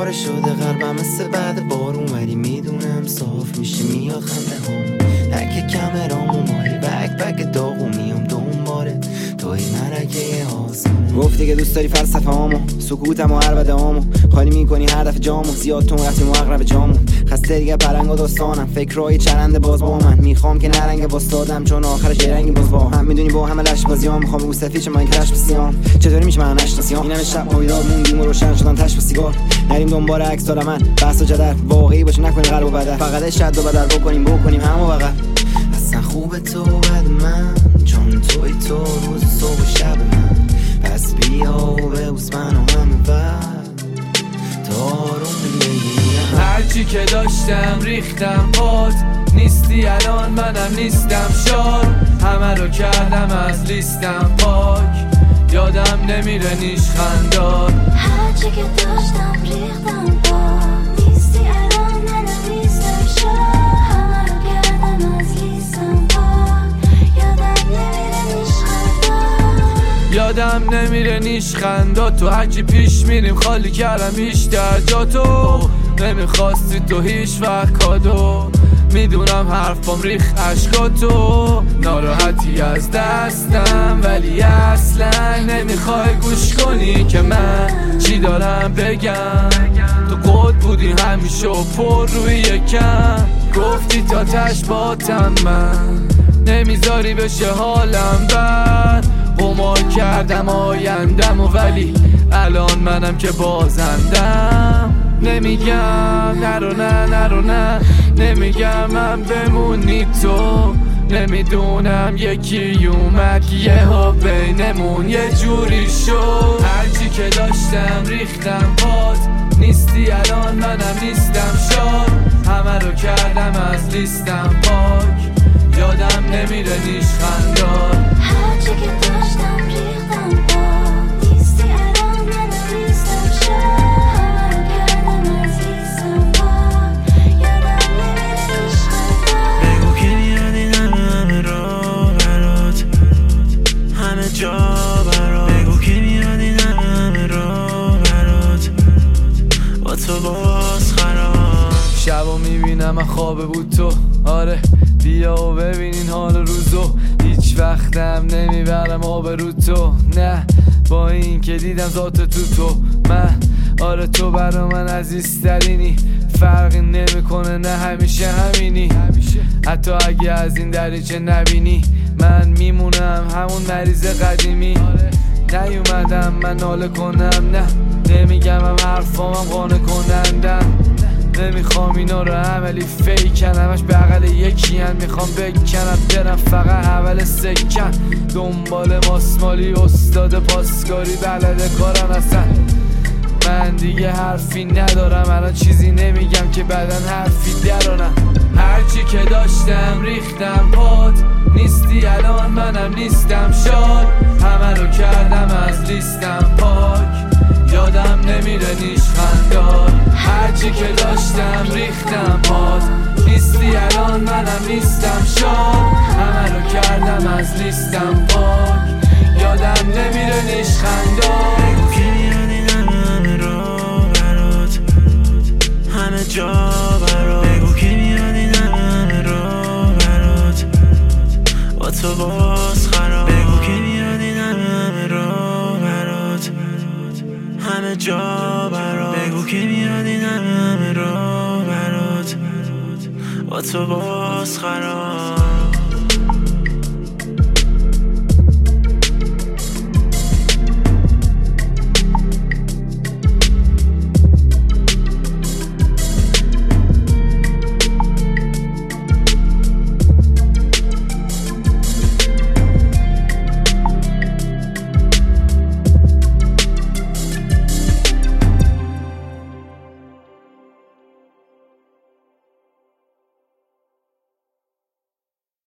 پاره شده قلبم مثل بعد بارون، ولی میدونم صاف میشه میاد خنده هم. هک کمرامو مایی بک داغو میام دنباله توی مرگه آسمون. گفتی که دوست داری فلسفه هامو، سکوتم و عربده هامو، خالی میکنی هر دفعه جامو، زیاد تون رفتیم و اقرب جامو. خسته دیگه پرنگ و داستانم، فکرهای چرنده باز با من، میخوام که نرنگ باستادم چون آخرش یه رنگی باز با هم. میدونی با همه لش بازیام، میخوام بگو سفید چه من کش بسیام. چطوری میشه من نشناسیام؟ اینم شب ما بیدار موندیم و روشن شدن تش با سیگار. نریم دنبال عکس دار من، بحث و جدل واقعی باشه، نکنیم قلب و بدل، فقط شد و بدل بکنیم همو فقط. اصلا خوبه تو بعد من، چون توی تو روز صبح و شب من. پس بیا و ببوس منو همه بعد تا آروم بگیم. هرچی که داشتم ریختم پات، نیستی الان منم نیستم شاد. همه رو کردم از لیستم پاک، یادم نمیره نیش خنداد. هرچی که داشتم ریختم پات، نیستی الان منم نیستم شاد. همه رو کردم از لیستم پاک، یادم نمیره نیش خنداد. تو هرچی پیش میریم خالی کردم بیشتر جا تو. نمیخواستی تو هیچ وقت کادو، میدونم حرفام ریخ عشقاتو. ناراحتی از دستم ولی اصلا نمیخوای گوش کنی که من چی دارم بگم. تو قد بودی همیشه و پر روی یکم، گفتی تا تش باتم من، نمیذاری بشه حالم بد. قمار کردم آیندم و ولی الان منم که بازندم. نمیگم نرو نمیگم من بمونی تو. نمیدونم یکی اومد یهو بینمون یه جوری شد. هرچی که داشتم ریختم پات، نیستی الان منم نیستم شاد. همه رو کردم از لیستم پاک، یادم نمیره نیش خنداد. هرچی که داشتم ریختم پات، نیستی الان منم نیستم شاد. همه رو کردم از لیستم پاک، یادم نمیره نیش خنداد. بگو که میادی همه را برات، همه جا برات. بگو که میادی همه را برات، با تو باز خراب. شبا میبینم من خوابه بود تو، آره بیا و ببینین حال روزو. هیچ وقتم نمیبرم آبرو تو، نه با این که دیدم ذات تو من. آره تو برا من عزیزترینی، فرقی نمیکنه نه همیشه همینی. حتی اگه از این دریچه نبینی من میمونم همون مریض قدیمی. نیومدم من ناله کنم، نه نمیگم هم حرفامم قانع کنندم. نمیخوام اینا رو عملی فیکن، همش بغل یکی هن. میخوام بکنم برم فقط اول سکن، دنبال ماسمالی استاد پاسکاری بلده کارم. اصلا من دیگه حرفی ندارم الان، چیزی نمیگم که بعدن حرفی درانم. هرچی که داشتم ریختم پات، نیستی الان منم نیستم شاد. همه رو کردم از لیستم پاک، یادم نمیره نیش خنداد. هرچی که داشتم ریختم پات، نیستی الان منم نیستم شاد. همه رو کردم از لیستم پاک، یادم نمیره نیش خنداد. بگو که میادی همه را برات، همه جا برات. بگو که میادی همه را برات، با تو باز خراب. بگو که میادی همه را برات، همه جا برات. بگو که میادی همه را برات، با تو باز خراب.